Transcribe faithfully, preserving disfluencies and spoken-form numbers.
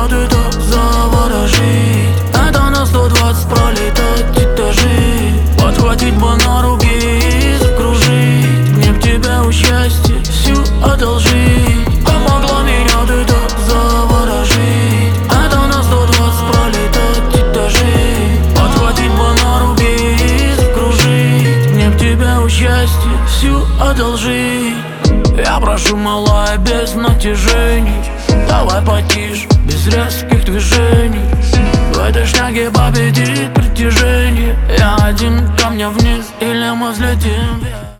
меня ты так заворожить. Это на сто двадцать пролетать этажи. Подхватить бы на руки и закружить. Мне б тебя у счастья всю одолжить. Помогла меня ты так заворожить. Это на сто двадцать пролетать этажи. Подхватить бы на руки и закружить. Мне б тебя у счастья всю одолжить. Я прошу, малая, без натяжений. Давай потише, без резких движений. В этой шняге победит притяжение. Я один, камня вниз, или мы взлетим вверх.